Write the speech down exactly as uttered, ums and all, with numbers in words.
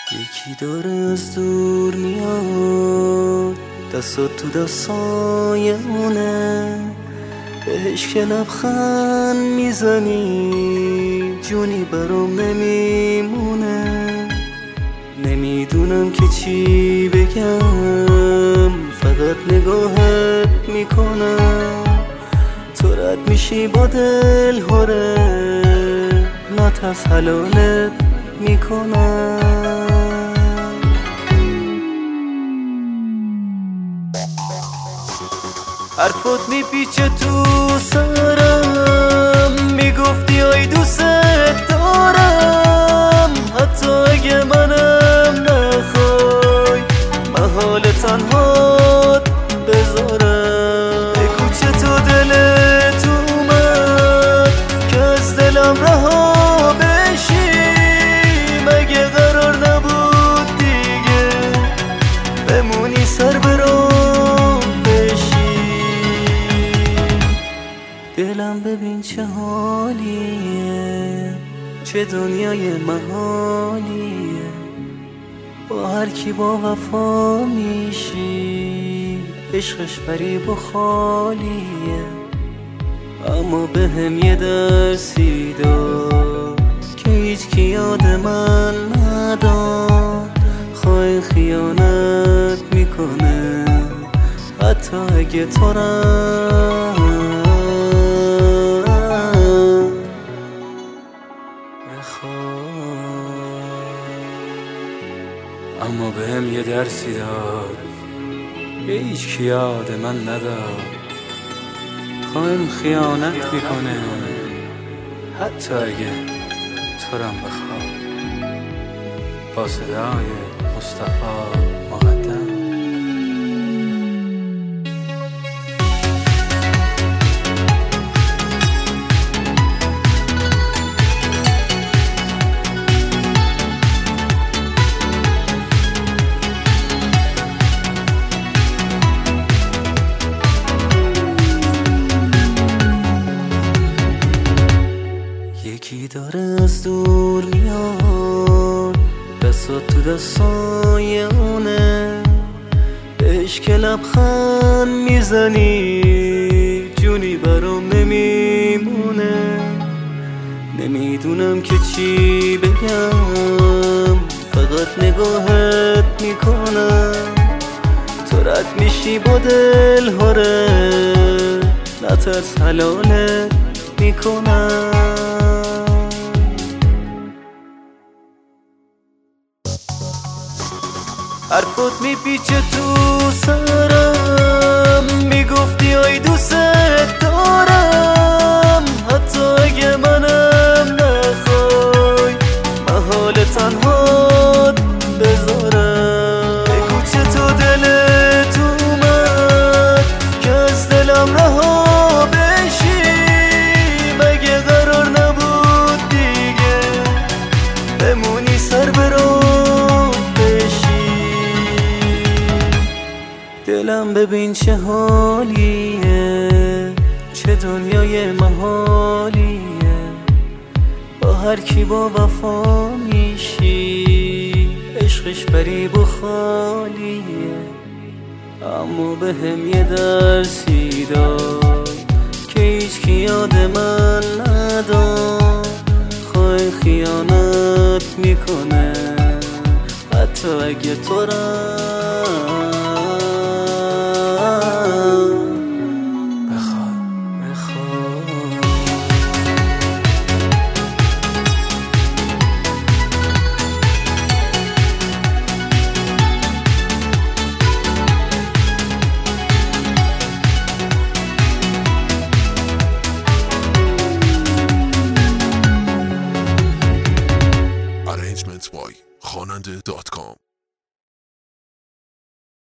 یکی داره از دور میاد، دستات تو دستای اونه، بهش که لبخند میزنی جونی برام نمیمونه. نمیدونم که چی بگم، فقط نگاهت میکنم، تو رد میشی با دل هره، نترس حلالت میکنم. حرفات میپیچه تو سرم، میگفتی آی دوست دارم، حتی اگه منم نخوای محال تنهات بذارم. بگو چطور دلت اومد که از دلم رها بشی، مگه قرار نبود دیگه بمونی سر برام بشی؟ دلم ببین چه حالیه، چه دنیای محالیه، با هر کی با وفا میشی عشقش فریب و خالیه. اما به هم یه درسی داد که هیچ کی یاد من نداد، خواهی خیانت میکنه حتی اگه تو رم اما به هم یه درسی داد که هیچ کی یاد من نداد، خواهیم خیانت میکنه حتی اگه تو رم بخواد. با صدای مصطفی مقدم. یکی داره از دور میاد، دستات تو دستای اونه، بهش که لبخند میزنی جونی برام نمیمونه. نمیدونم که چی بگم، فقط نگاهت میکنم، تو رد میشی با دل هره، نترس حلالت میکنم. حرفات میپیچه تو سرم، میگفتی آی دوست دارم، حتی اگه منم نخوای محال تنهات بذارم. بگو چطور دلت اومد که از دلم رها بشی، مگه قرار نبود دیگه بمونی سر برام بشی؟ دلم ببین چه حالیه، چه دنیای محالیه، با هر کی با وفا میشی عشقش فریب و خالیه. اما به هم یه درسی داد که هیچ کی یاد من نداد، خواهی خیانت میکنه حتی اگه تو رم خواننده دات کام